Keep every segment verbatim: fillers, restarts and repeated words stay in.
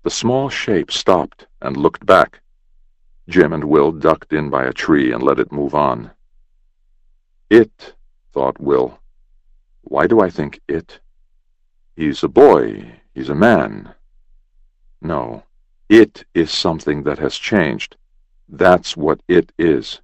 The small shape stopped and looked back. Jim and Will ducked in by a tree and let it move on. It, thought Will. Why do I think it? He's a boy. He's a man. No, it is something that has changed. That's what it is.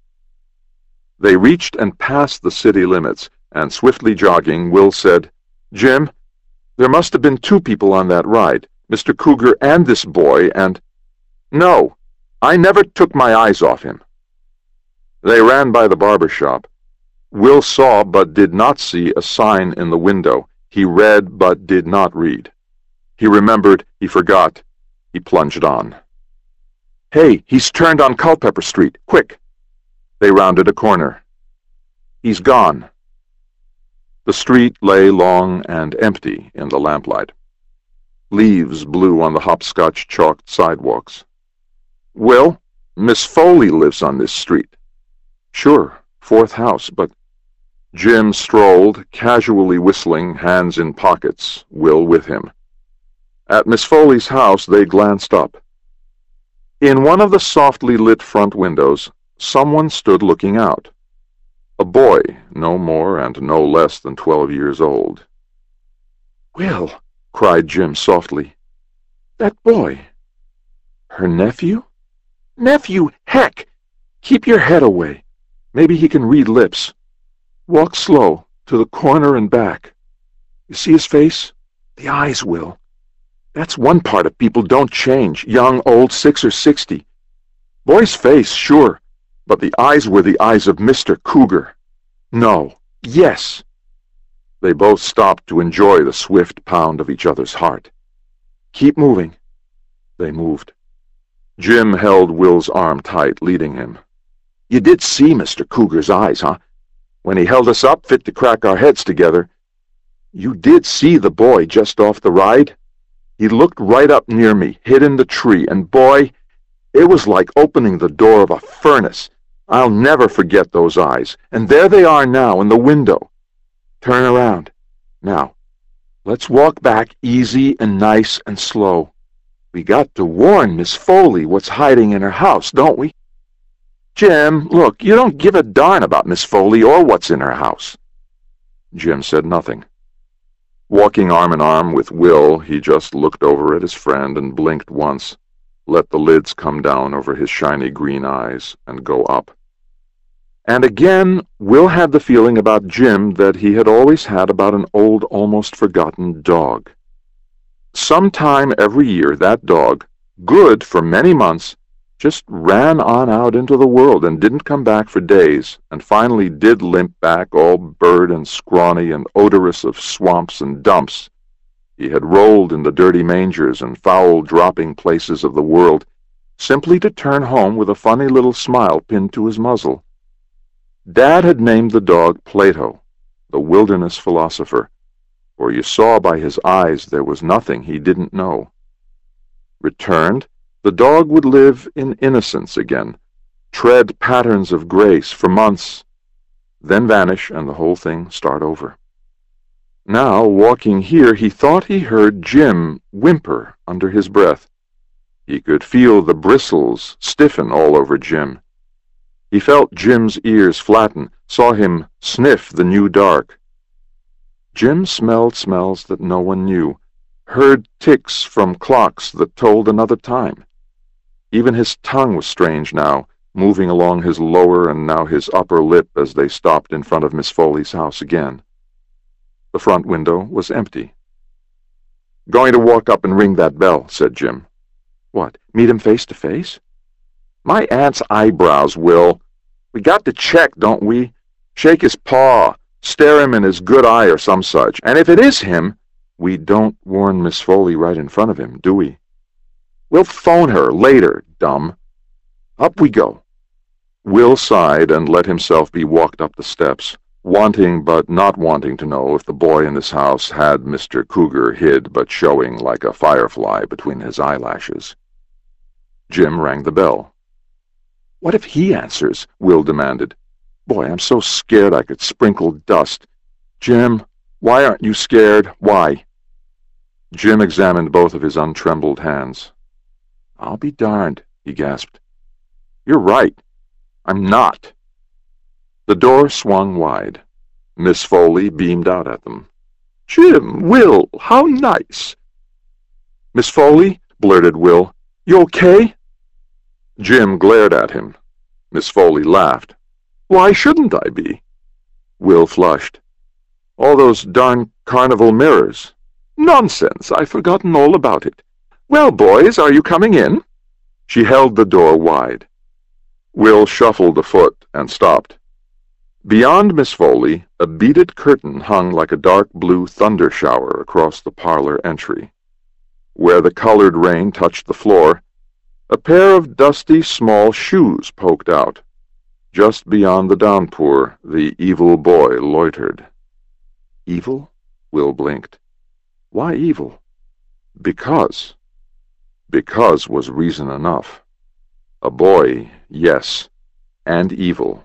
They reached and passed the city limits, and swiftly jogging, Will said, "Jim, there must have been two people on that ride, Mister Cougar and this boy, and—" "No, I never took my eyes off him." They ran by the barber shop. Will saw but did not see a sign in the window. He read but did not read. He remembered, he forgot. He plunged on. "Hey, he's turned on Culpeper Street. Quick!" They rounded a corner. "He's gone." The street lay long and empty in the lamplight. Leaves blew on the hopscotch-chalked sidewalks. "Will, Miss Foley lives on this street." "Sure, fourth house, but—" Jim strolled, casually whistling, hands in pockets, Will with him. At Miss Foley's house they glanced up. In one of the softly lit front windows, someone stood looking out. A boy, no more and no less than twelve years old. "Will!" cried Jim softly. "That boy! Her nephew?" "Nephew, heck! Keep your head away. Maybe he can read lips. Walk slow, to the corner and back. You see his face? The eyes, Will. That's one part of people don't change, young, old, six or sixty. Boy's face, sure, but the eyes were the eyes of Mister Cougar. No, yes." They both stopped to enjoy the swift pound of each other's heart. "Keep moving." They moved. Jim held Will's arm tight, leading him. "You did see Mister Cougar's eyes, huh? When he held us up, fit to crack our heads together. You did see the boy just off the ride? He looked right up near me, hid in the tree, and boy, it was like opening the door of a furnace. I'll never forget those eyes. And there they are now in the window. Turn around. Now, let's walk back easy and nice and slow. We got to warn Miss Foley what's hiding in her house, don't we? Jim, look, you don't give a darn about Miss Foley or what's in her house." Jim said nothing. Walking arm in arm with Will, he just looked over at his friend and blinked once, let the lids come down over his shiny green eyes and go up. And again, Will had the feeling about Jim that he had always had about an old, almost forgotten dog. Sometime every year, that dog, good for many months, just ran on out into the world and didn't come back for days, and finally did limp back all burred and scrawny and odorous of swamps and dumps. He had rolled in the dirty mangers and foul dropping places of the world, simply to turn home with a funny little smile pinned to his muzzle. Dad had named the dog Plato, the wilderness philosopher, for you saw by his eyes there was nothing he didn't know. Returned, the dog would live in innocence again, tread patterns of grace for months, then vanish and the whole thing start over. Now, walking here, he thought he heard Jim whimper under his breath. He could feel the bristles stiffen all over Jim. He felt Jim's ears flatten, saw him sniff the new dark. Jim smelled smells that no one knew, heard ticks from clocks that told another time. Even his tongue was strange now, moving along his lower and now his upper lip as they stopped in front of Miss Foley's house again. The front window was empty. "Going to walk up and ring that bell," said Jim. "What, meet him face to face?" "My aunt's eyebrows, Will. We got to check, don't we? Shake his paw, stare him in his good eye or some such. And if it is him, we don't warn Miss Foley right in front of him, do we? We'll phone her later, dumb. Up we go." Will sighed and let himself be walked up the steps, wanting but not wanting to know if the boy in this house had Mister Cougar hid but showing like a firefly between his eyelashes. Jim rang the bell. "What if he answers?" Will demanded. "Boy, I'm so scared I could sprinkle dust. Jim, why aren't you scared? Why?" Jim examined both of his untrembled hands. "I'll be darned," he gasped. "You're right. I'm not." The door swung wide. Miss Foley beamed out at them. "Jim, Will, how nice!" "Miss Foley," blurted Will, "you okay?" Jim glared at him. Miss Foley laughed. "Why shouldn't I be?" Will flushed. "All those darn carnival mirrors." "Nonsense! I've forgotten all about it. Well, boys, are you coming in?" She held the door wide. Will shuffled a foot and stopped. Beyond Miss Foley, a beaded curtain hung like a dark blue thunder shower across the parlor entry. Where the colored rain touched the floor, a pair of dusty small shoes poked out. Just beyond the downpour, the evil boy loitered. Evil? Will blinked. Why evil? Because. Because was reason enough. A boy, yes, and evil.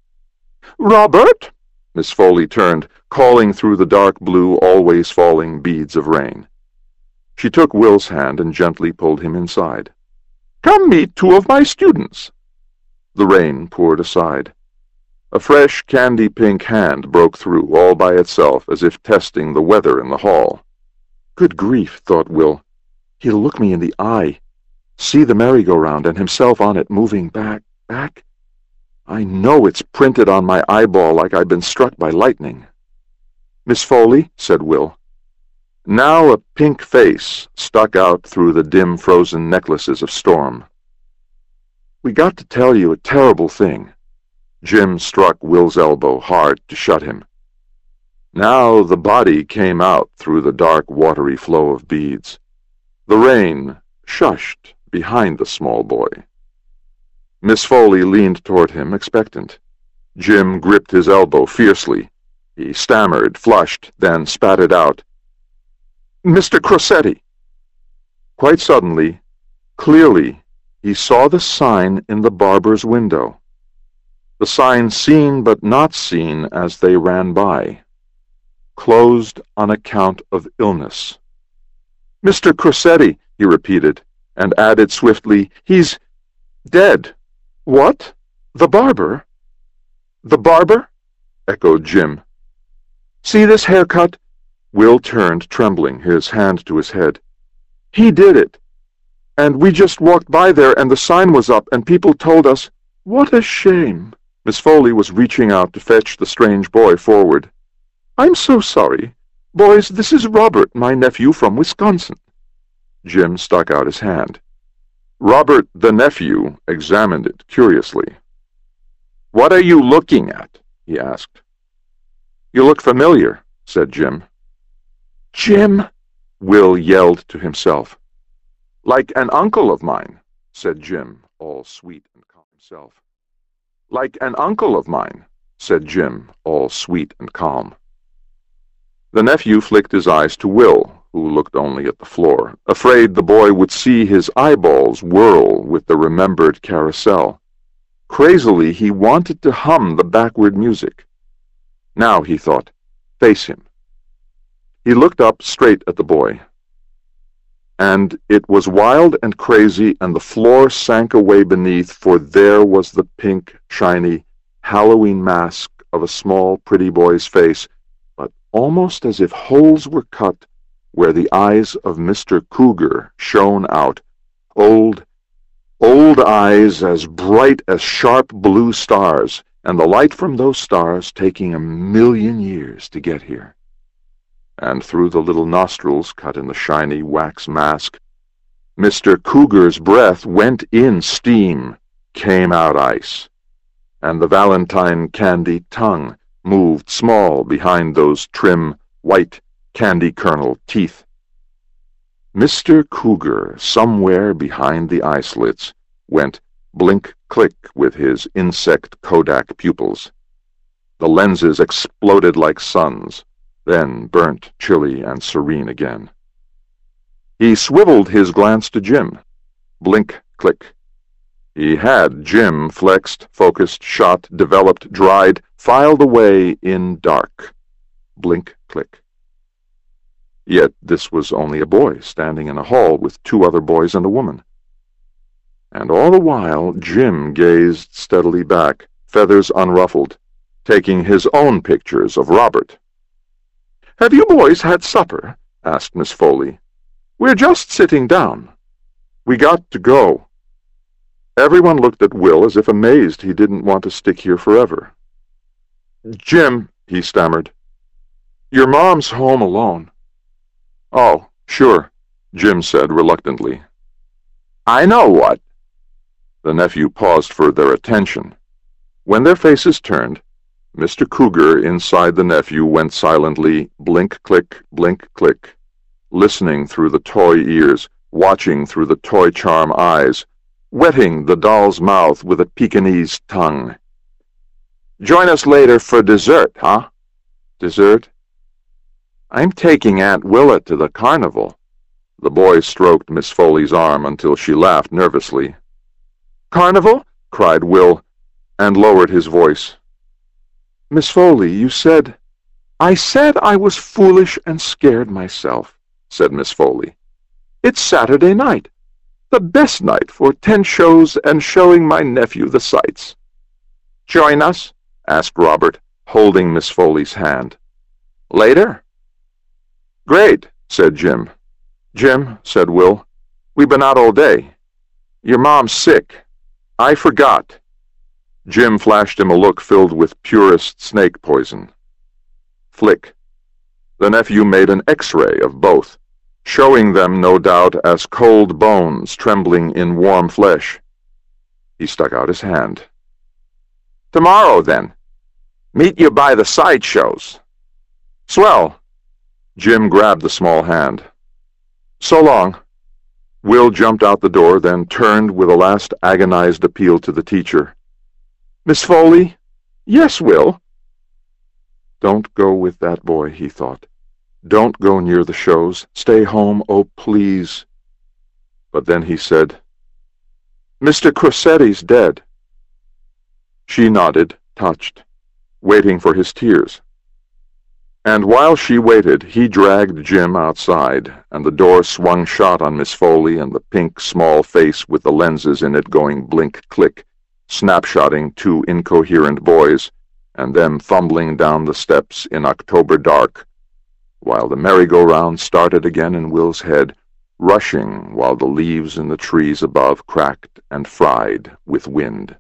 "Robert!" Miss Foley turned, calling through the dark blue, always falling beads of rain. She took Will's hand and gently pulled him inside. "Come meet two of my students." The rain poured aside. A fresh candy-pink hand broke through all by itself, as if testing the weather in the hall. Good grief, thought Will. He'll look me in the eye, see the merry-go-round and himself on it moving back, back. I know it's printed on my eyeball like I've been struck by lightning. "Miss Foley," said Will. Now a pink face stuck out through the dim frozen necklaces of storm. "We got to tell you a terrible thing." Jim struck Will's elbow hard to shut him. Now the body came out through the dark, watery flow of beads. The rain shushed behind the small boy. Miss Foley leaned toward him, expectant. Jim gripped his elbow fiercely. He stammered, flushed, then spat it out. "Mister Crosetti." Quite suddenly, clearly, he saw the sign in the barber's window. The sign seen but not seen as they ran by. Closed on account of illness. "Mister Crosetti," he repeated, and added swiftly, "He's dead." "What? The barber?" "The barber?" echoed Jim. "See this haircut?" Will turned, trembling, his hand to his head. "He did it. And we just walked by there, and the sign was up, and people told us. What a shame." Miss Foley was reaching out to fetch the strange boy forward. "I'm so sorry. Boys, this is Robert, my nephew from Wisconsin." Jim stuck out his hand. Robert, the nephew, examined it curiously. "What are you looking at?" he asked. "You look familiar," said Jim. "Jim!" Will yelled to himself. "Like an uncle of mine," said Jim, all sweet and calm himself. "Like an uncle of mine," said Jim, all sweet and calm. The nephew flicked his eyes to Will, who looked only at the floor, afraid the boy would see his eyeballs whirl with the remembered carousel. Crazily, he wanted to hum the backward music. Now, he thought, face him. He looked up straight at the boy. And it was wild and crazy, and the floor sank away beneath, for there was the pink, shiny, Halloween mask of a small, pretty boy's face, but almost as if holes were cut where the eyes of Mister Cougar shone out, old, old eyes as bright as sharp blue stars, and the light from those stars taking a million years to get here. And through the little nostrils cut in the shiny wax mask, Mister Cougar's breath went in steam, came out ice, and the valentine candy tongue moved small behind those trim, white, candy kernel teeth. Mister Cougar, somewhere behind the eye slits, went blink-click with his insect Kodak pupils. The lenses exploded like suns, then burnt chilly and serene again. He swiveled his glance to Jim. Blink-click. He had Jim flexed, focused, shot, developed, dried, filed away in dark. Blink-click. Yet this was only a boy standing in a hall with two other boys and a woman. And all the while Jim gazed steadily back, feathers unruffled, taking his own pictures of Robert. "Have you boys had supper?" asked Miss Foley. "We're just sitting down. We got to go." Everyone looked at Will as if amazed he didn't want to stick here forever. "Jim," he stammered, "your mom's home alone." "Oh, sure," Jim said reluctantly. "I know what." The nephew paused for their attention. When their faces turned, Mister Cougar inside the nephew went silently blink-click, blink-click, listening through the toy ears, watching through the toy charm eyes, wetting the doll's mouth with a Pekingese tongue. "Join us later for dessert, huh?" "Dessert?" "I'm taking Aunt Willa to the carnival." The boy stroked Miss Foley's arm until she laughed nervously. "Carnival?" cried Will, and lowered his voice. "Miss Foley, you said—" "I said I was foolish and scared myself," said Miss Foley. "It's Saturday night, the best night for ten shows and showing my nephew the sights." "Join us?" asked Robert, holding Miss Foley's hand. "Later?" "Great," said Jim. "Jim," said Will, "we've been out all day. Your mom's sick. I forgot." Jim flashed him a look filled with purest snake poison. Flick. The nephew made an X-ray of both, showing them, no doubt, as cold bones trembling in warm flesh. He stuck out his hand. "Tomorrow, then. Meet you by the sideshows." "Swell." Jim grabbed the small hand. "So long." Will jumped out the door, then turned with a last agonized appeal to the teacher. "Miss Foley?" "Yes, Will." "Don't go with that boy," he thought. "Don't go near the shows. Stay home, oh, please." But then he said, "Mister Crossetti's dead." She nodded, touched, waiting for his tears. And while she waited, he dragged Jim outside, and the door swung shut on Miss Foley and the pink, small face with the lenses in it going blink-click, snapshotting two incoherent boys, and them fumbling down the steps in October dark, while the merry-go-round started again in Will's head, rushing while the leaves in the trees above cracked and fried with wind.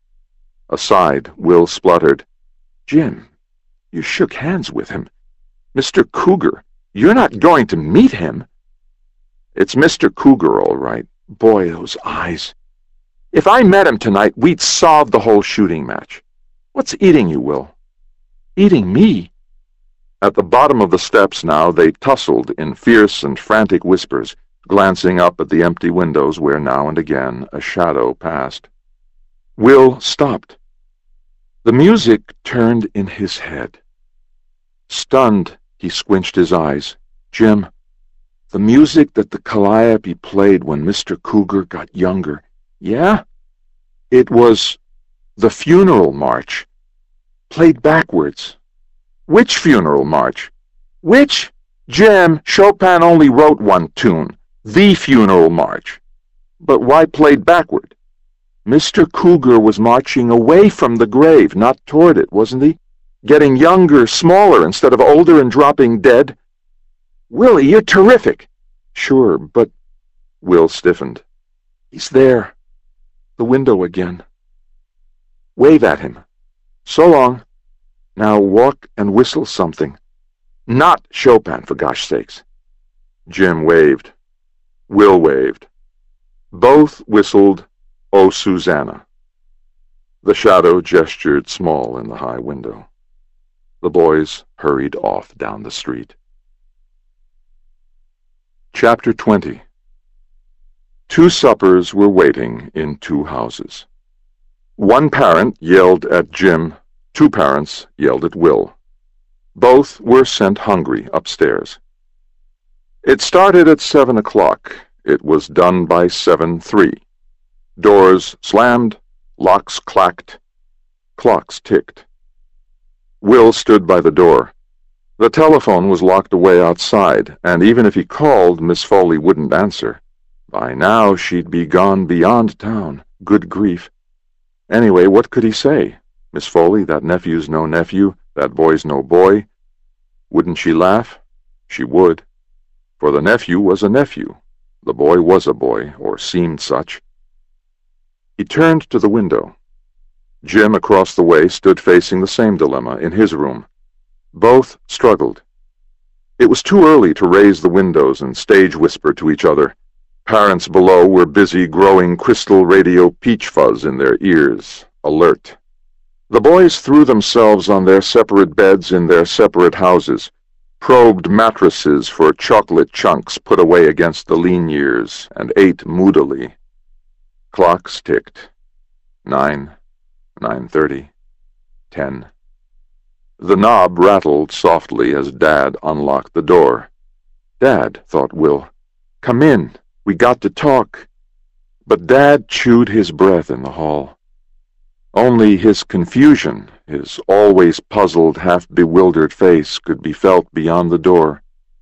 Aside, Will spluttered, "Jim, you shook hands with him. Mister Cougar, you're not going to meet him." "It's Mister Cougar, all right. Boy, those eyes. If I met him tonight, we'd solve the whole shooting match. What's eating you, Will?" "Eating me?" At the bottom of the steps now they tussled in fierce and frantic whispers, glancing up at the empty windows where now and again a shadow passed. Will stopped. The music turned in his head. Stunned, he squinched his eyes. "Jim, the music that the Calliope played when Mister Cougar got younger." "Yeah?" "It was the funeral march, played backwards." "Which funeral march?" "Which? Jim, Chopin only wrote one tune, the funeral march." "But why played backward?" "Mister Cougar was marching away from the grave, not toward it, wasn't he? Getting younger, smaller, instead of older and dropping dead." "Willie, you're terrific." "Sure, but—" Will stiffened. "He's there. The window again." "Wave at him." "So long. Now walk and whistle something. Not Chopin, for gosh sakes." Jim waved. Will waved. Both whistled "O Susanna." The shadow gestured small in the high window. The boys hurried off down the street. Chapter twenty. Two suppers were waiting in two houses. One parent yelled at Jim, two parents yelled at Will. Both were sent hungry upstairs. It started at seven o'clock. It was done by seven three. Doors slammed, locks clacked, clocks ticked. Will stood by the door. The telephone was locked away outside, and even if he called, Miss Foley wouldn't answer. By now she'd be gone beyond town. Good grief. Anyway, what could he say? Miss Foley, that nephew's no nephew, that boy's no boy. Wouldn't she laugh? She would. For the nephew was a nephew. The boy was a boy, or seemed such. He turned to the window. Jim across the way stood facing the same dilemma in his room. Both struggled. It was too early to raise the windows and stage whisper to each other. Parents below were busy growing crystal radio peach fuzz in their ears, alert. The boys threw themselves on their separate beds in their separate houses, probed mattresses for chocolate chunks put away against the lean years, and ate moodily. Clocks ticked. Nine, nine thirty, ten. The knob rattled softly as Dad unlocked the door. Dad, thought Will, come in. We got to talk. But Dad chewed his breath in the hall. Only his confusion, his always puzzled, half-bewildered face, could be felt beyond the door.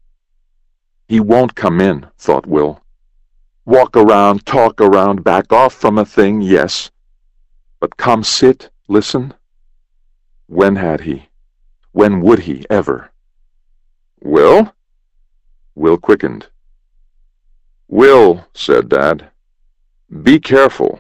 He won't come in, thought Will. Walk around, talk around, back off from a thing, yes. But come sit, listen? When had he? When would he ever? Will? Will quickened. Will, said Dad, be careful.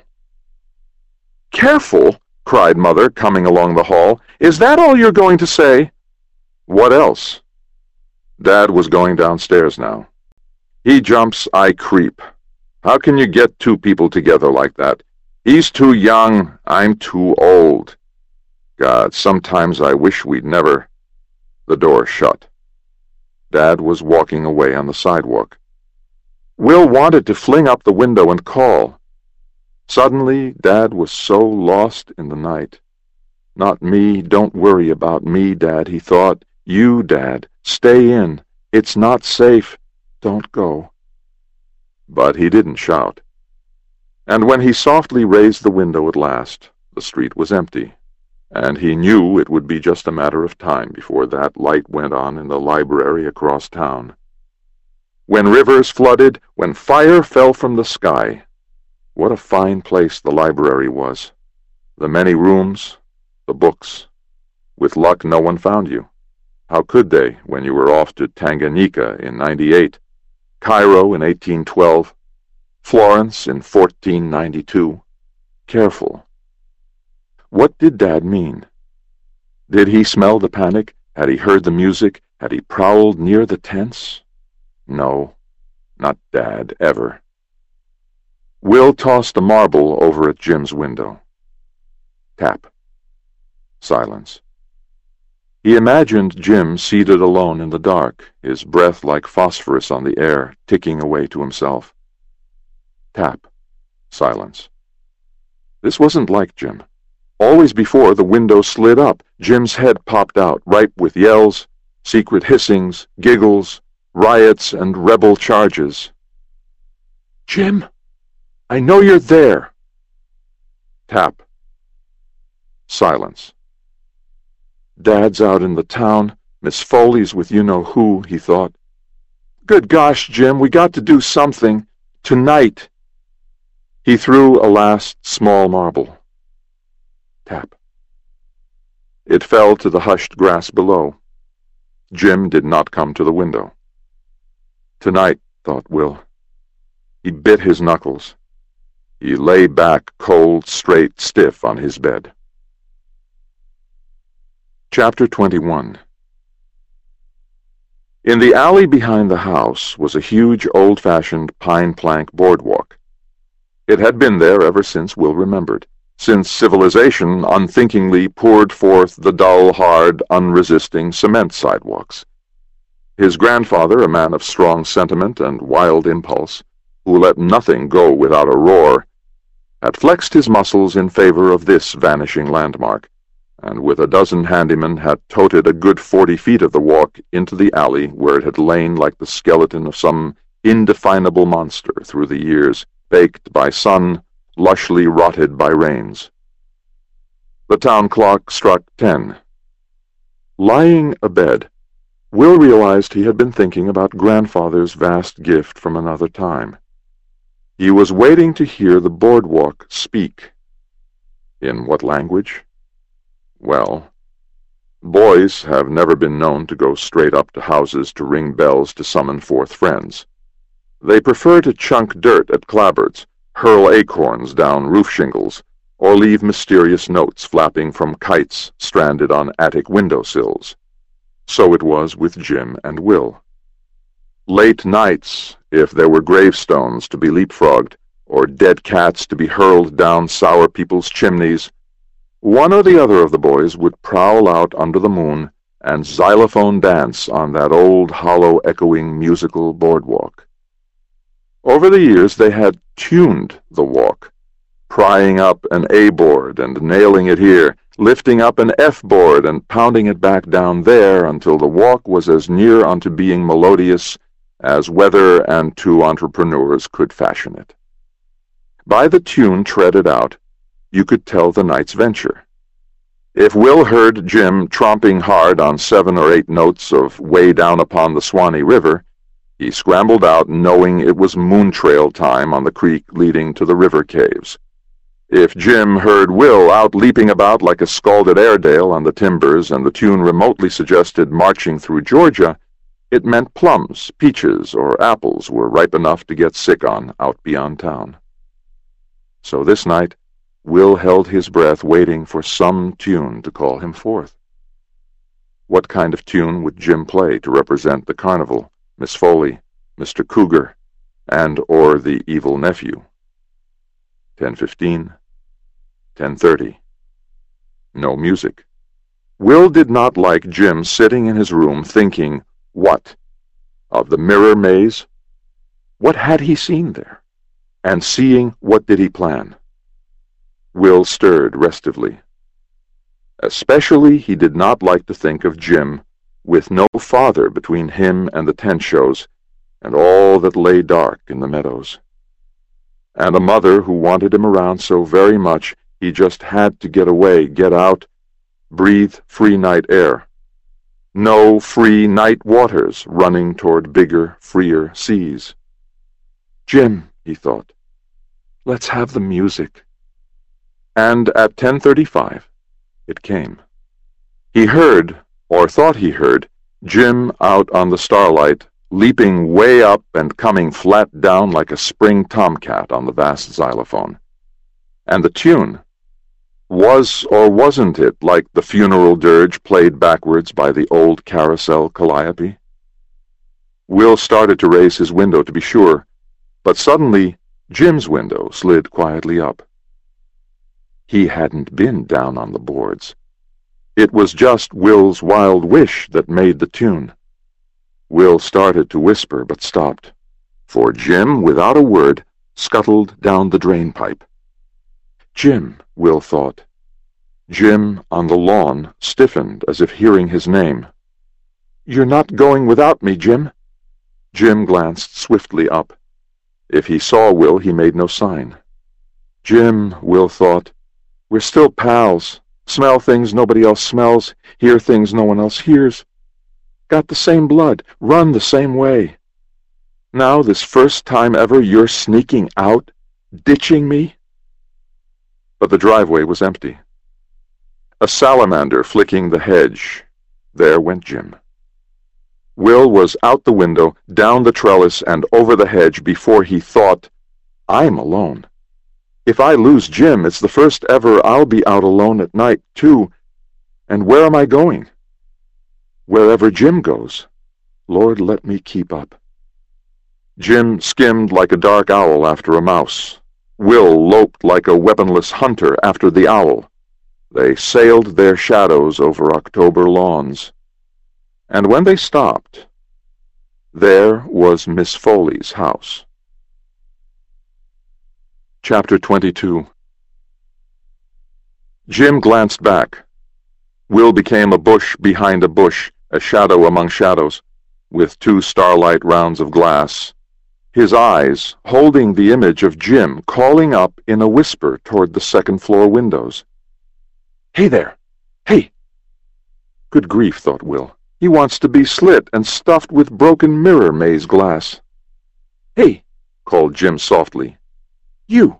Careful? Cried Mother, coming along the hall. Is that all you're going to say? What else? Dad was going downstairs now. He jumps, I creep. How can you get two people together like that? He's too young, I'm too old. God, sometimes I wish we'd never... The door shut. Dad was walking away on the sidewalk. Will wanted to fling up the window and call. Suddenly, Dad was so lost in the night. Not me, don't worry about me, Dad, he thought. You, Dad, stay in. It's not safe. Don't go. But he didn't shout. And when he softly raised the window at last, the street was empty, and he knew it would be just a matter of time before that light went on in the library across town. When rivers flooded, when fire fell from the sky, what a fine place the library was. The many rooms, the books. With luck, no one found you. How could they, when you were off to Tanganyika in ninety-eight, Cairo in eighteen twelve, Florence in fourteen ninety-two? Careful. What did Dad mean? Did he smell the panic? Had he heard the music? Had he prowled near the tents? No, not Dad, ever. Will tossed a marble over at Jim's window. Tap. Silence. He imagined Jim seated alone in the dark, his breath like phosphorus on the air, ticking away to himself. Tap. Silence. This wasn't like Jim. Always before, the window slid up. Jim's head popped out, ripe with yells, secret hissings, giggles, riots, and rebel charges. Jim, I know you're there. Tap. Silence. Dad's out in the town. Miss Foley's with you-know-who, he thought. Good gosh, Jim, we got to do something. Tonight. He threw a last small marble. Tap. It fell to the hushed grass below. Jim did not come to the window. Tonight, thought Will. He bit his knuckles. He lay back, cold, straight, stiff on his bed. Chapter twenty-one. In the alley behind the house was a huge, old-fashioned pine plank boardwalk. It had been there ever since Will remembered, since civilization unthinkingly poured forth the dull, hard, unresisting cement sidewalks. His grandfather, a man of strong sentiment and wild impulse, who let nothing go without a roar, had flexed his muscles in favor of this vanishing landmark, and with a dozen handymen had toted a good forty feet of the walk into the alley where it had lain like the skeleton of some indefinable monster through the years, baked by sun, lushly rotted by rains. The town clock struck ten. Lying abed, Will realized he had been thinking about grandfather's vast gift from another time. He was waiting to hear the boardwalk speak. In what language? Well, boys have never been known to go straight up to houses to ring bells to summon forth friends. They prefer to chunk dirt at clapboards, hurl acorns down roof shingles, or leave mysterious notes flapping from kites stranded on attic windowsills. So it was with Jim and Will. Late nights, if there were gravestones to be leapfrogged, or dead cats to be hurled down sour people's chimneys, one or the other of the boys would prowl out under the moon and xylophone dance on that old hollow echoing musical boardwalk. Over the years they had tuned the walk, prying up an A board and nailing it here, lifting up an F board and pounding it back down there until the walk was as near unto being melodious as weather and two entrepreneurs could fashion it. By the tune treaded out, you could tell the night's venture. If Will heard Jim tromping hard on seven or eight notes of Way Down Upon the Swanee River, he scrambled out knowing it was moon trail time on the creek leading to the river caves. If Jim heard Will out leaping about like a scalded Airedale on the timbers and the tune remotely suggested marching through Georgia, it meant plums, peaches, or apples were ripe enough to get sick on out beyond town. So this night, Will held his breath waiting for some tune to call him forth. What kind of tune would Jim play to represent the carnival, Miss Foley, Mister Cougar, and or the evil nephew? ten fifteen, ten thirty. No music. Will did not like Jim sitting in his room thinking, what? Of the mirror maze? What had he seen there? And seeing, what did he plan? Will stirred restively. Especially he did not like to think of Jim, with no father between him and the tent shows, and all that lay dark in the meadows. And a mother who wanted him around so very much he just had to get away, get out, breathe free night air. No free night waters running toward bigger, freer seas. Jim, he thought, let's have the music. And at ten thirty-five, it came. He heard, or thought he heard, Jim out on the starlight, leaping way up and coming flat down like a spring tomcat on the vast xylophone. And the tune, was or wasn't it like the funeral dirge played backwards by the old carousel calliope? Will started to raise his window to be sure, but suddenly Jim's window slid quietly up. He hadn't been down on the boards. It was just Will's wild wish that made the tune. Will started to whisper, but stopped, for Jim, without a word, scuttled down the drain pipe. Jim, Will thought. Jim, on the lawn, stiffened as if hearing his name. You're not going without me, Jim? Jim glanced swiftly up. If he saw Will, he made no sign. Jim, Will thought, we're still pals. Smell things nobody else smells, hear things no one else hears. Got the same blood, run the same way. Now, this first time ever, you're sneaking out, ditching me? But the driveway was empty. A salamander flicking the hedge. There went Jim. Will was out the window, down the trellis, and over the hedge before he thought, I'm alone. If I lose Jim, it's the first ever I'll be out alone at night, too. And where am I going? Wherever Jim goes. Lord, let me keep up. Jim skimmed like a dark owl after a mouse. Will loped like a weaponless hunter after the owl. They sailed their shadows over October lawns. And when they stopped, there was Miss Foley's house. Chapter twenty-two. Jim glanced back. Will became a bush behind a bush, a shadow among shadows, with two starlight rounds of glass, his eyes holding the image of Jim calling up in a whisper toward the second-floor windows. Hey there! Hey! Good grief, thought Will. He wants to be slit and stuffed with broken mirror maze glass. "Hey," called Jim softly. "You."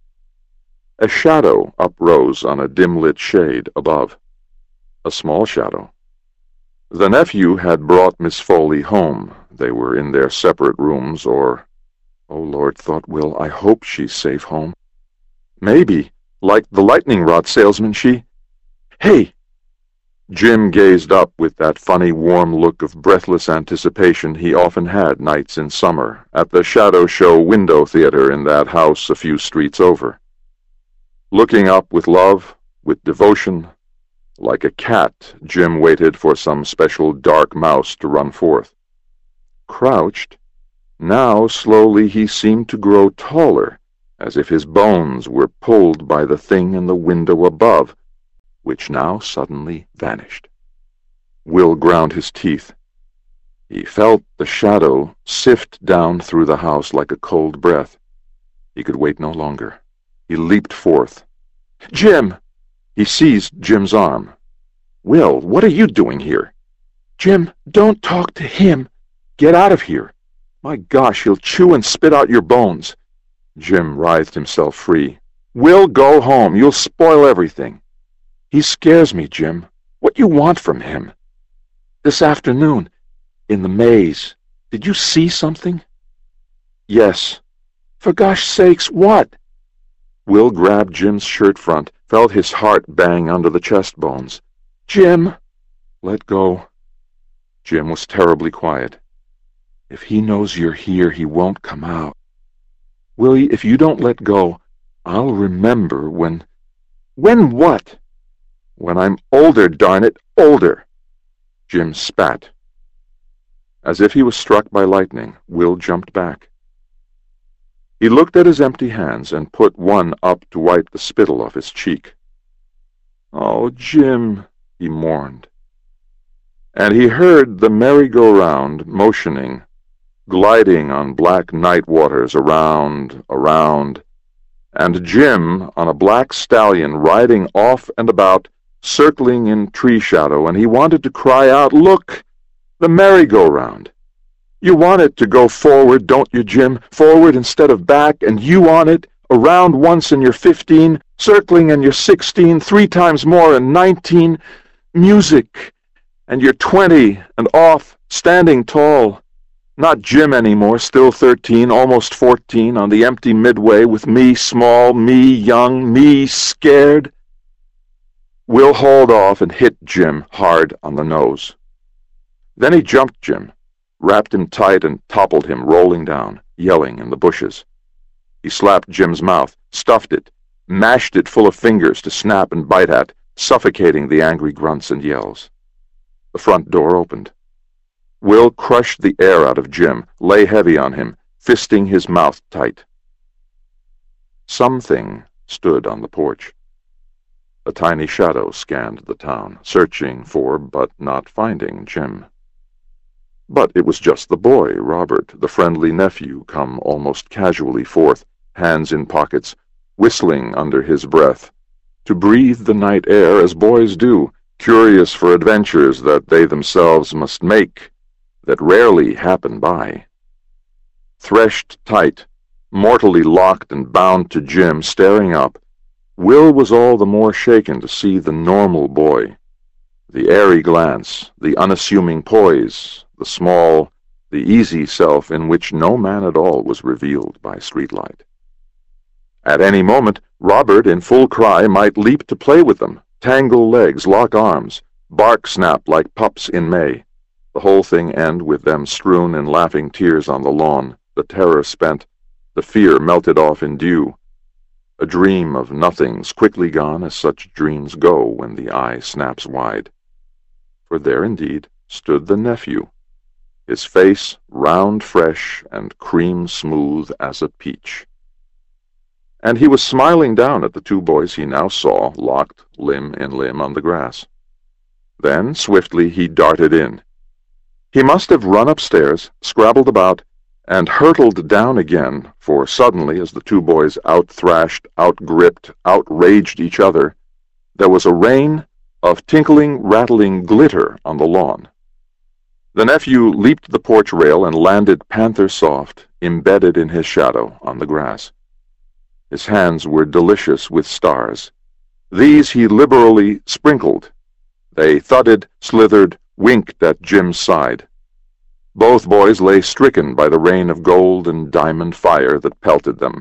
A shadow uprose on a dim-lit shade above. A small shadow. The nephew had brought Miss Foley home. They were in their separate rooms, or... Oh, Lord, thought Will, I hope she's safe home. Maybe, like the lightning rod salesman, she... "Hey!" Jim gazed up with that funny warm look of breathless anticipation he often had nights in summer at the Shadow Show window theater in that house a few streets over. Looking up with love, with devotion, like a cat, Jim waited for some special dark mouse to run forth. Crouched, now slowly he seemed to grow taller, as if his bones were pulled by the thing in the window above, which now suddenly vanished. Will ground his teeth. He felt the shadow sift down through the house like a cold breath. He could wait no longer. He leaped forth. "Jim!" He seized Jim's arm. "Will, what are you doing here?" "Jim, don't talk to him. Get out of here. My gosh, he'll chew and spit out your bones." Jim writhed himself free. "Will, go home. You'll spoil everything." "He scares me, Jim. What you want from him?" "This afternoon, in the maze, did you see something?" "Yes." "For gosh sakes, what?" Will grabbed Jim's shirt front, felt his heart bang under the chest bones. "Jim!" "Let go." Jim was terribly quiet. "If he knows you're here, he won't come out. Willie, if you don't let go, I'll remember when—" "When what?" "When I'm older, darn it, older." Jim spat. As if he was struck by lightning, Will jumped back. He looked at his empty hands and put one up to wipe the spittle off his cheek. "Oh, Jim," he mourned. And he heard the merry-go-round motioning, gliding on black night waters around, around, and Jim on a black stallion riding off and about, circling in tree shadow, and he wanted to cry out, "Look! The merry-go-round! You want it to go forward, don't you, Jim? Forward instead of back, and you on it, around once and you're fifteen, circling and you're sixteen, three times more and nineteen, music, and you're twenty, and off, standing tall. Not Jim anymore, still thirteen, almost fourteen, on the empty midway with me small, me young, me scared." Will hauled off and hit Jim hard on the nose. Then he jumped Jim, wrapped him tight and toppled him, rolling down, yelling, in the bushes. He slapped Jim's mouth, stuffed it, mashed it full of fingers to snap and bite at, suffocating the angry grunts and yells. The front door opened. Will crushed the air out of Jim, lay heavy on him, fisting his mouth tight. Something stood on the porch. A tiny shadow scanned the town, searching for but not finding Jim. But it was just the boy, Robert, the friendly nephew, come almost casually forth, hands in pockets, whistling under his breath, to breathe the night air as boys do, curious for adventures that they themselves must make, that rarely happen by. Threshed tight, mortally locked and bound to Jim, staring up, Will was all the more shaken to see the normal boy, the airy glance, the unassuming poise, the small, the easy self in which no man at all was revealed by streetlight. At any moment, Robert, in full cry, might leap to play with them, tangle legs, lock arms, bark snap like pups in May, the whole thing end with them strewn in laughing tears on the lawn, the terror spent, the fear melted off in dew, a dream of nothings quickly gone as such dreams go when the eye snaps wide. For there indeed stood the nephew, his face round fresh and cream smooth as a peach. And he was smiling down at the two boys he now saw, locked limb in limb on the grass. Then, swiftly, he darted in. He must have run upstairs, scrabbled about, and hurtled down again, for suddenly, as the two boys out-thrashed, out-gripped, outraged each other, there was a rain of tinkling, rattling glitter on the lawn. The nephew leaped the porch rail and landed panther-soft, embedded in his shadow, on the grass. His hands were delicious with stars. These he liberally sprinkled. They thudded, slithered, winked at Jim's side. Both boys lay stricken by the rain of gold and diamond fire that pelted them.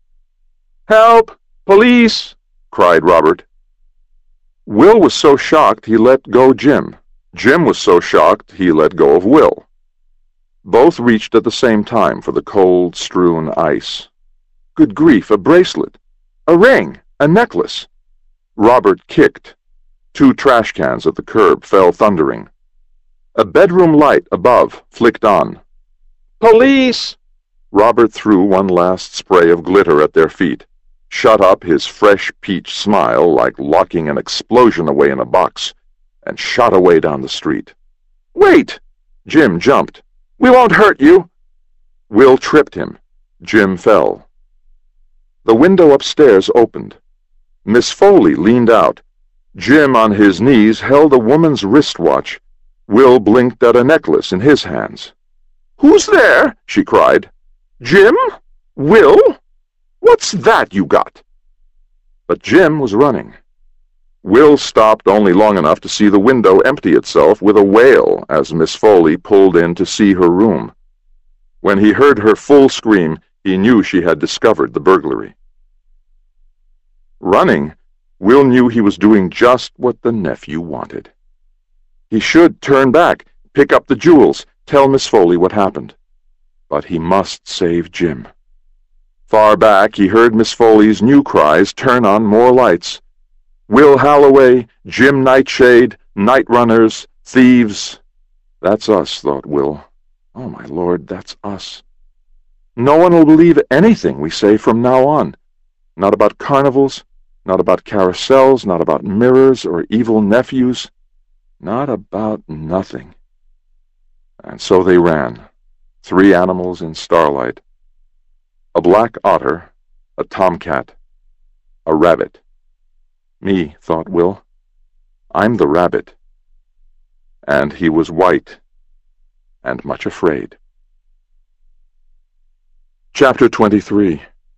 "Help! Police!" cried Robert. Will was so shocked he let go Jim. Jim was so shocked he let go of Will. Both reached at the same time for the cold-strewn ice. Good grief, a bracelet! A ring! A necklace! Robert kicked. Two trash cans at the curb fell thundering. A bedroom light above flicked on. "Police!" Robert threw one last spray of glitter at their feet, shut up his fresh peach smile like locking an explosion away in a box, and shot away down the street. "Wait!" Jim jumped. "We won't hurt you!" Will tripped him. Jim fell. The window upstairs opened. Miss Foley leaned out. Jim, on his knees, held a woman's wristwatch. Will blinked at a necklace in his hands. "Who's there?" she cried. "Jim? Will? What's that you got?" But Jim was running. Will stopped only long enough to see the window empty itself with a wail as Miss Foley pulled in to see her room. When he heard her full scream, he knew she had discovered the burglary. Running, Will knew he was doing just what the nephew wanted. He should turn back, pick up the jewels, tell Miss Foley what happened. But he must save Jim. Far back, he heard Miss Foley's new cries turn on more lights. Will Halloway, Jim Nightshade, night runners, thieves. That's us, thought Will. Oh, my Lord, that's us. No one will believe anything we say from now on. Not about carnivals, not about carousels, not about mirrors or evil nephews. Not about nothing. And so they ran, three animals in starlight. A black otter, a tomcat, a rabbit. Me, thought Will. I'm the rabbit. And he was white and much afraid. Chapter twenty-three.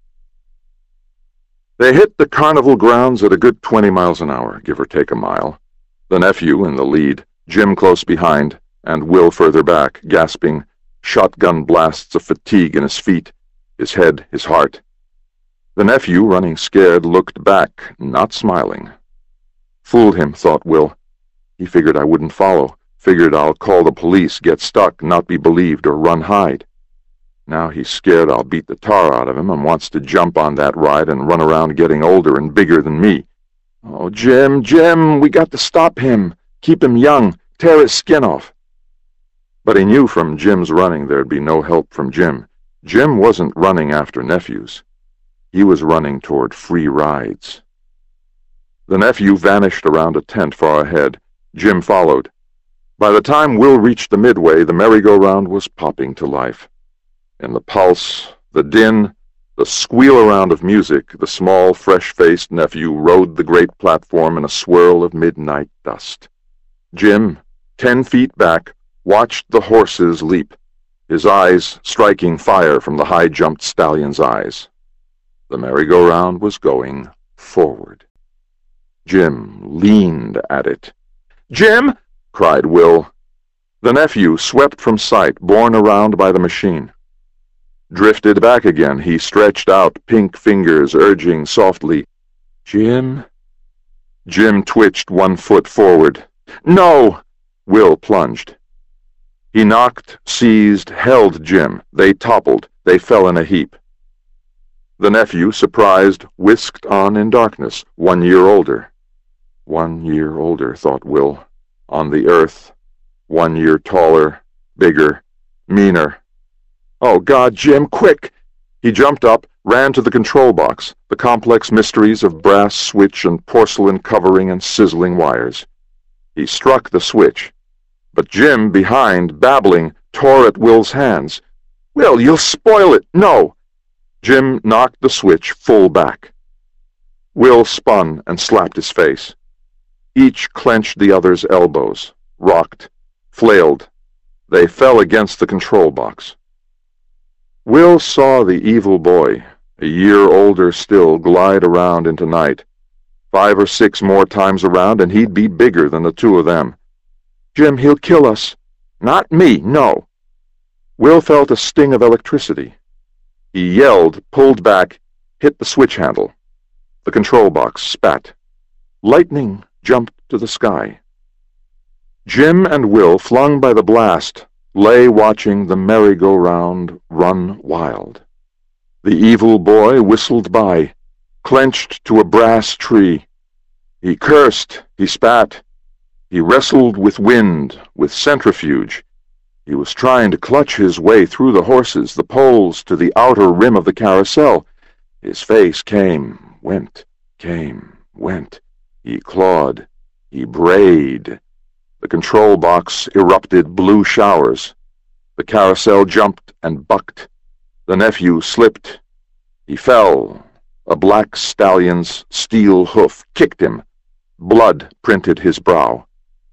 They hit the carnival grounds at a good twenty miles an hour, give or take a mile. The nephew in the lead, Jim close behind, and Will further back, gasping, shotgun blasts of fatigue in his feet, his head, his heart. The nephew, running scared, looked back, not smiling. Fooled him, thought Will. He figured I wouldn't follow, figured I'll call the police, get stuck, not be believed, or run hide. Now he's scared I'll beat the tar out of him and wants to jump on that ride and run around getting older and bigger than me. Oh, Jim, Jim, we got to stop him, keep him young, tear his skin off. But he knew from Jim's running there'd be no help from Jim. Jim wasn't running after nephews. He was running toward free rides. The nephew vanished around a tent far ahead. Jim followed. By the time Will reached the midway, the merry-go-round was popping to life. In the pulse, the din, the squeal-around of music, the small, fresh-faced nephew rode the great platform in a swirl of midnight dust. Jim, ten feet back, watched the horses leap, his eyes striking fire from the high-jumped stallion's eyes. The merry-go-round was going forward. Jim leaned at it. "Jim!" cried Will. The nephew swept from sight, borne around by the machine. Drifted back again, he stretched out pink fingers, urging softly, "Jim?" Jim twitched one foot forward. "No!" Will plunged. He knocked, seized, held Jim. They toppled. They fell in a heap. The nephew, surprised, whisked on in darkness, one year older. One year older, thought Will. On the earth. One year taller, bigger, meaner. Oh, God, Jim, quick! He jumped up, ran to the control box, the complex mysteries of brass switch and porcelain covering and sizzling wires. He struck the switch. But Jim, behind, babbling, tore at Will's hands. "Will, you'll spoil it! No!" Jim knocked the switch full back. Will spun and slapped his face. Each clenched the other's elbows, rocked, flailed. They fell against the control box. Will saw the evil boy, a year older still, glide around into night. Five or six more times around, and he'd be bigger than the two of them. "Jim, he'll kill us." "Not me, no." Will felt a sting of electricity. He yelled, pulled back, hit the switch handle. The control box spat. Lightning jumped to the sky. Jim and Will, flung by the blast, lay watching the merry-go-round run wild. The evil boy whistled by, clenched to a brass tree. He cursed, he spat. He wrestled with wind, with centrifuge. He was trying to clutch his way through the horses, the poles, to the outer rim of the carousel. His face came, went, came, went. He clawed, he brayed. The control box erupted blue showers. The carousel jumped and bucked. The nephew slipped. He fell. A black stallion's steel hoof kicked him. Blood printed his brow.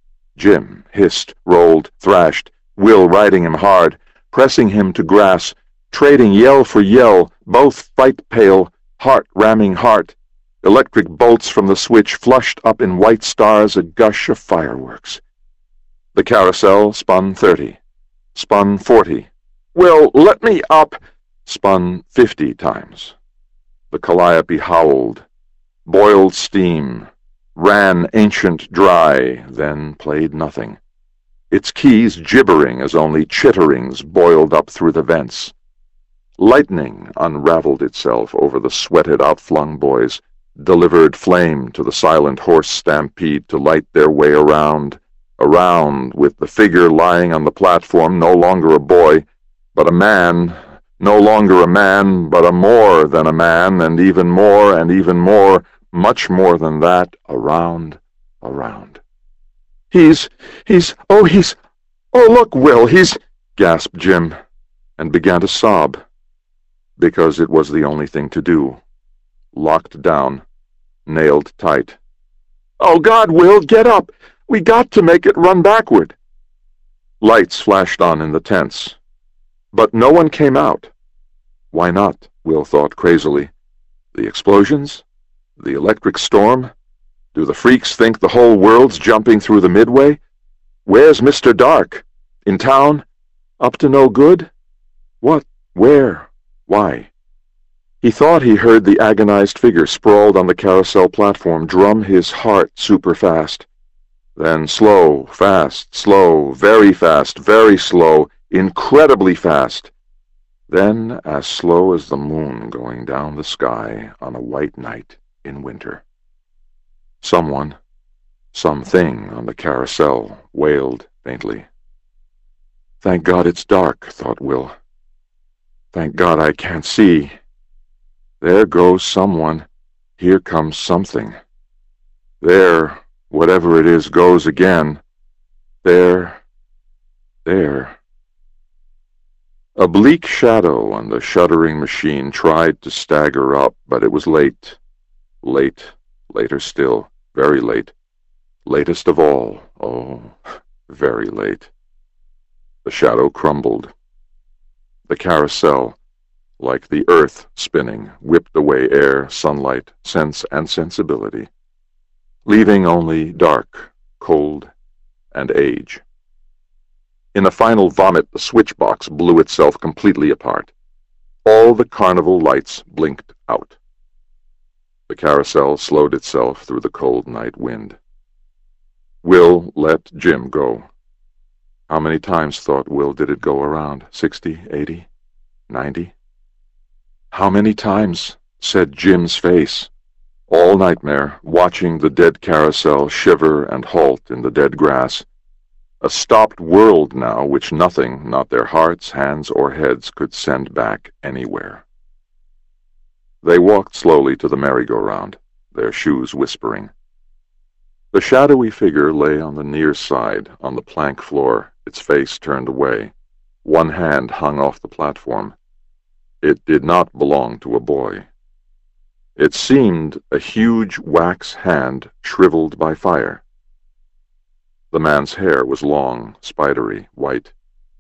Jim hissed, rolled, thrashed, Will riding him hard, pressing him to grass, trading yell for yell, both fight-pale, heart-ramming heart. Electric bolts from the switch flushed up in white stars, a gush of fireworks. The carousel spun thirty, spun forty. "Will, let me up!" Spun fifty times. The calliope howled, boiled steam, ran ancient dry, then played nothing. Its keys gibbering as only chitterings boiled up through the vents. Lightning unraveled itself over the sweated, outflung boys, delivered flame to the silent horse stampede to light their way around, around, with the figure lying on the platform, no longer a boy, but a man, no longer a man, but a more than a man, and even more and even more, much more than that, around, around. He's, he's, oh, he's, oh, look, Will, he's, gasped Jim, and began to sob, because it was the only thing to do. Locked down, nailed tight. "Oh, God, Will, get up! We got to make it run backward!" Lights flashed on in the tents, but no one came out. Why not, Will thought crazily. The explosions? The electric storm? Do the freaks think the whole world's jumping through the midway? Where's Mister Dark? In town? Up to no good? What? Where? Why? He thought he heard the agonized figure sprawled on the carousel platform drum his heart super-fast. Then slow, fast, slow, very fast, very slow, incredibly fast. Then as slow as the moon going down the sky on a white night in winter. Someone, something on the carousel wailed faintly. "Thank God it's dark," thought Will. "Thank God I can't see. There goes someone. Here comes something. There, whatever it is, goes again. There, there." A bleak shadow on the shuddering machine tried to stagger up, but it was late. Late, later still, very late. Latest of all, oh, very late. The shadow crumbled. The carousel, like the earth spinning, whipped away air, sunlight, sense, and sensibility, leaving only dark, cold, and age. In a final vomit, the switchbox blew itself completely apart. All the carnival lights blinked out. The carousel slowed itself through the cold night wind. Will let Jim go. How many times, thought Will, did it go around? Sixty, eighty, ninety? How many times, said Jim's face, all nightmare, watching the dead carousel shiver and halt in the dead grass. A stopped world now which nothing, not their hearts, hands, or heads, could send back anywhere. They walked slowly to the merry-go-round, their shoes whispering. The shadowy figure lay on the near side, on the plank floor, its face turned away. One hand hung off the platform. It did not belong to a boy. It seemed a huge wax hand shriveled by fire. The man's hair was long, spidery, white.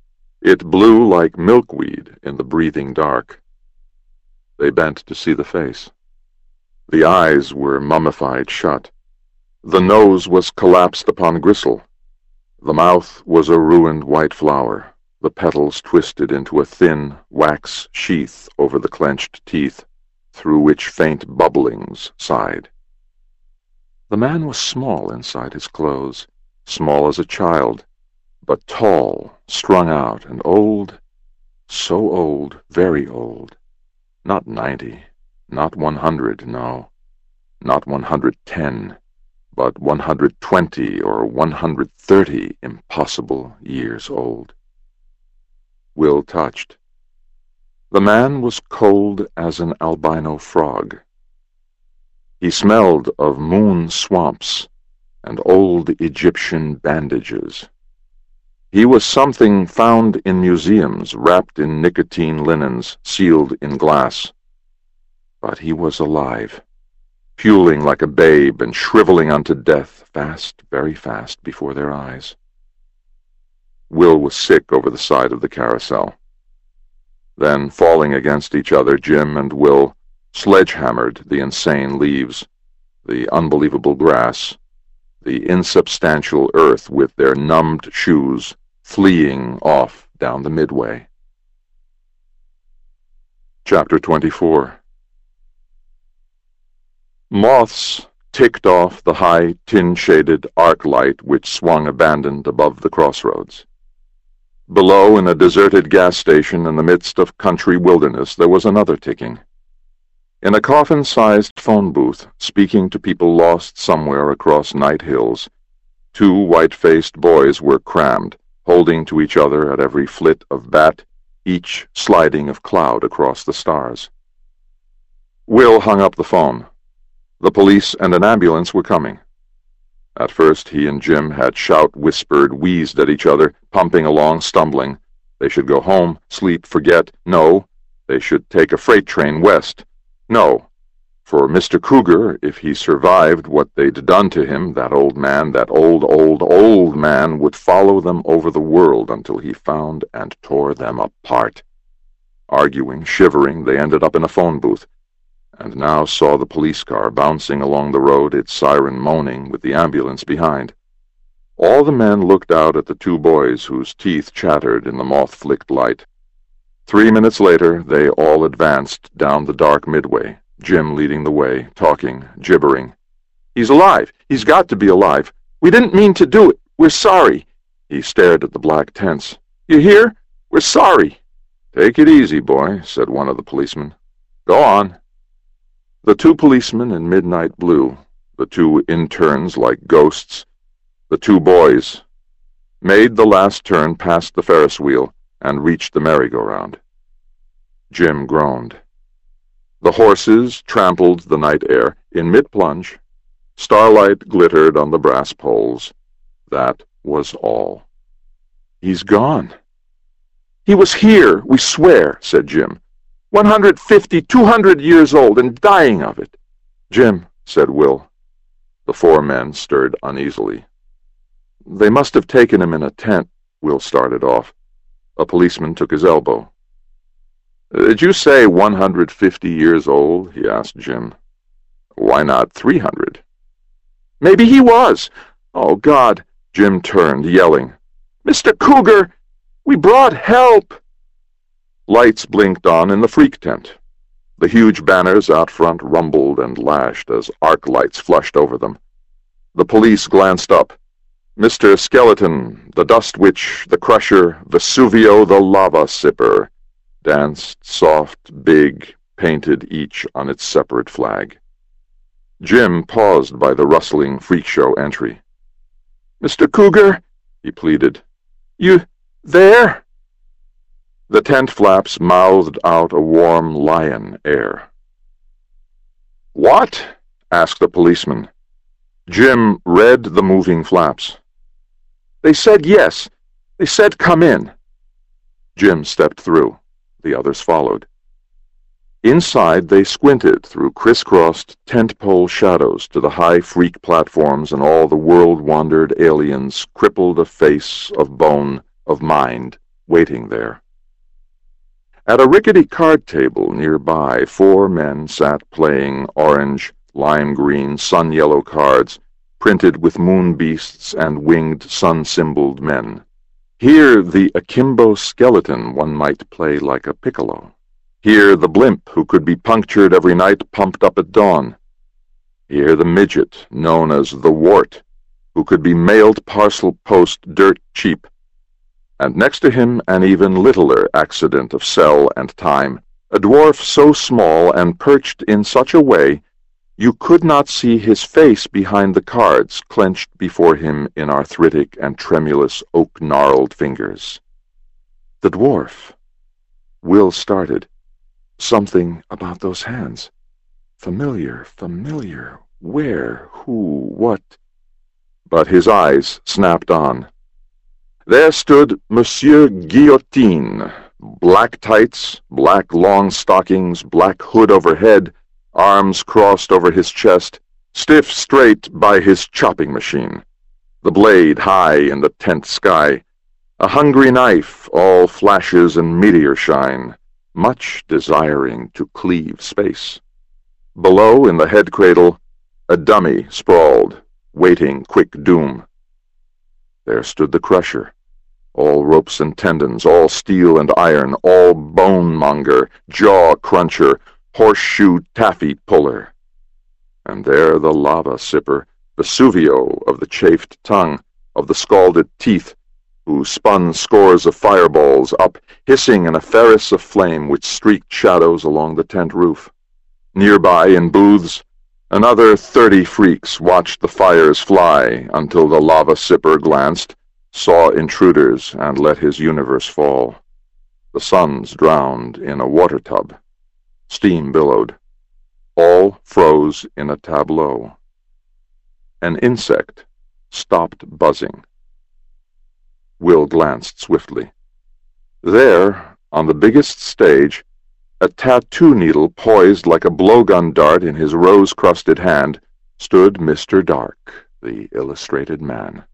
It blew like milkweed in the breathing dark. They bent to see the face. The eyes were mummified shut. The nose was collapsed upon gristle. The mouth was a ruined white flower, the petals twisted into a thin wax sheath over the clenched teeth, through which faint bubblings sighed. The man was small inside his clothes, small as a child, but tall, strung out, and old, so old, very old. Not ninety, not one hundred, no, not one hundred ten, but one hundred twenty or one hundred thirty impossible years old. Will touched. The man was cold as an albino frog. He smelled of moon swamps and old Egyptian bandages. He was something found in museums, wrapped in nicotine linens, sealed in glass. But he was alive, fueling like a babe and shriveling unto death, fast, very fast, before their eyes. Will was sick over the side of the carousel. Then, falling against each other, Jim and Will sledge-hammered the insane leaves, the unbelievable grass, the insubstantial earth with their numbed shoes, fleeing off down the midway. Chapter twenty-four. Moths ticked off the high, tin-shaded arc light which swung abandoned above the crossroads. Below, in a deserted gas station in the midst of country wilderness, there was another ticking. In a coffin-sized phone booth, speaking to people lost somewhere across night hills, two white-faced boys were crammed, holding to each other at every flit of bat, each sliding of cloud across the stars. Will hung up the phone. The police and an ambulance were coming. At first he and Jim had shout-whispered, wheezed at each other, pumping along, stumbling. They should go home, sleep, forget. No, they should take a freight train west. No, for Mister Cougar, if he survived what they'd done to him, that old man, that old, old, old man, would follow them over the world until he found and tore them apart. Arguing, shivering, they ended up in a phone booth, and now saw the police car bouncing along the road, its siren moaning, with the ambulance behind. All the men looked out at the two boys whose teeth chattered in the moth-flicked light. Three minutes later, they all advanced down the dark midway, Jim leading the way, talking, gibbering. "He's alive! He's got to be alive! We didn't mean to do it! We're sorry!" He stared at the black tents. "You hear? We're sorry!" "Take it easy, boy," said one of the policemen. "Go on." The two policemen in midnight blue, the two interns like ghosts, the two boys, made the last turn past the Ferris wheel and reached the merry-go-round. Jim groaned. The horses trampled the night air in mid-plunge. Starlight glittered on the brass poles. That was all. "He's gone." "He was here, we swear," said Jim. One hundred fifty, two hundred years old and dying of it." "Jim," said Will. The four men stirred uneasily. "They must have taken him in a tent," Will started off. A policeman took his elbow. "Did you say one hundred fifty years old?" he asked Jim. "Why not three hundred?" "Maybe he was. Oh, God!" Jim turned, yelling. "Mister Cougar! We brought help!" Lights blinked on in the freak tent. The huge banners out front rumbled and lashed as arc lights flushed over them. The police glanced up. Mister Skeleton, the Dust Witch, the Crusher, Vesuvio the Lava Sipper, danced soft, big, painted each on its separate flag. Jim paused by the rustling freak show entry. "Mister Cougar," he pleaded. "You there?" The tent flaps mouthed out a warm lion air. "What?" asked a policeman. Jim read the moving flaps. "They said yes. They said come in." Jim stepped through. The others followed. Inside they squinted through crisscrossed tent-pole shadows to the high freak platforms, and all the world-wandered aliens crippled a face of bone, of mind, waiting there. At a rickety card table nearby, four men sat playing orange, lime-green, sun-yellow cards, printed with moon beasts and winged sun-symboled men. Here the akimbo skeleton one might play like a piccolo. Here the blimp who could be punctured every night pumped up at dawn. Here the midget, known as the wart, who could be mailed parcel post dirt cheap. And next to him an even littler accident of cell and time, a dwarf so small and perched in such a way you could not see his face behind the cards clenched before him in arthritic and tremulous oak-gnarled fingers. The dwarf. Will started. Something about those hands. Familiar, familiar. Where? Who? What? But his eyes snapped on. There stood Monsieur Guillotine, black tights, black long stockings, black hood overhead, arms crossed over his chest, stiff straight by his chopping machine, the blade high in the tenth sky, a hungry knife, all flashes and meteor shine, much desiring to cleave space. Below, in the head cradle, a dummy sprawled, waiting quick doom. There stood the crusher, all ropes and tendons, all steel and iron, all bone-monger, jaw-cruncher, horseshoe taffy puller. And there the lava-sipper, Vesuvio of the chafed tongue, of the scalded teeth, who spun scores of fireballs up, hissing in a ferris of flame which streaked shadows along the tent roof. Nearby, in booths, another thirty freaks watched the fires fly until the lava-sipper glanced, saw intruders, and let his universe fall. The suns drowned in a water tub. Steam billowed. All froze in a tableau. An insect stopped buzzing. Will glanced swiftly. There, on the biggest stage, a tattoo needle poised like a blowgun dart in his rose-crusted hand, stood Mister Dark, the illustrated man.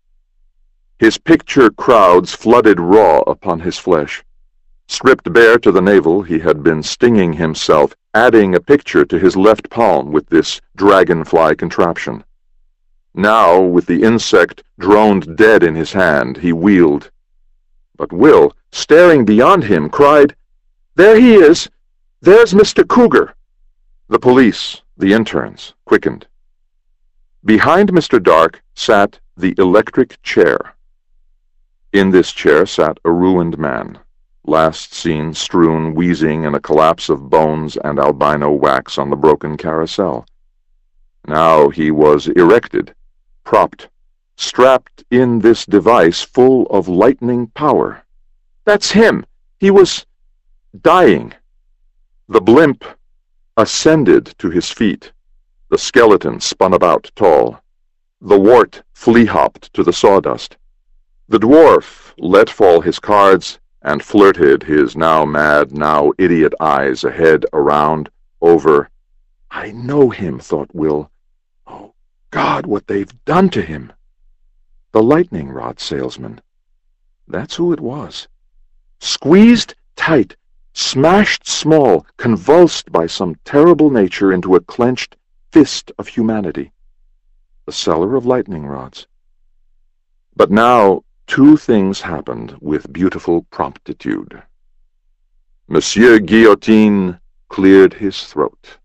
His picture crowds flooded raw upon his flesh. Stripped bare to the navel, he had been stinging himself, adding a picture to his left palm with this dragonfly contraption. Now, with the insect droned dead in his hand, he wheeled. But Will, staring beyond him, cried, "There he is! There's Mister Cougar!" The police, the interns, quickened. Behind Mister Dark sat the electric chair. In this chair sat a ruined man, last seen strewn wheezing in a collapse of bones and albino wax on the broken carousel. Now he was erected, propped, strapped in this device full of lightning power. That's him! He was dying. The blimp ascended to his feet. The skeleton spun about tall. The wart flea-hopped to the sawdust. The dwarf let fall his cards and flirted his now mad, now idiot eyes ahead, around, over. I know him, thought Will. Oh, God, what they've done to him. The lightning rod salesman. That's who it was. Squeezed tight, smashed small, convulsed by some terrible nature into a clenched fist of humanity. The seller of lightning rods. But now two things happened with beautiful promptitude. Monsieur Guillotine cleared his throat,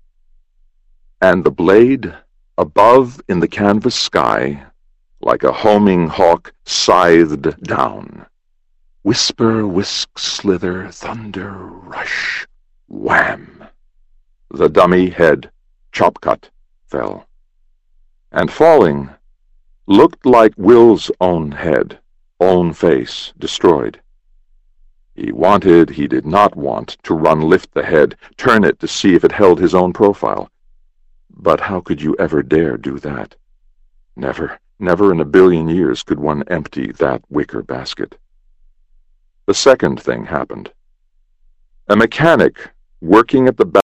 and the blade, above in the canvas sky, like a homing hawk, scythed down. Whisper, whisk, slither, thunder, rush, wham! The dummy head, chop-cut, fell. And falling, looked like Will's own head, own face, destroyed. He wanted, he did not want, to run lift the head, turn it to see if it held his own profile. But how could you ever dare do that? Never, never in a billion years could one empty that wicker basket. The second thing happened. A mechanic working at the back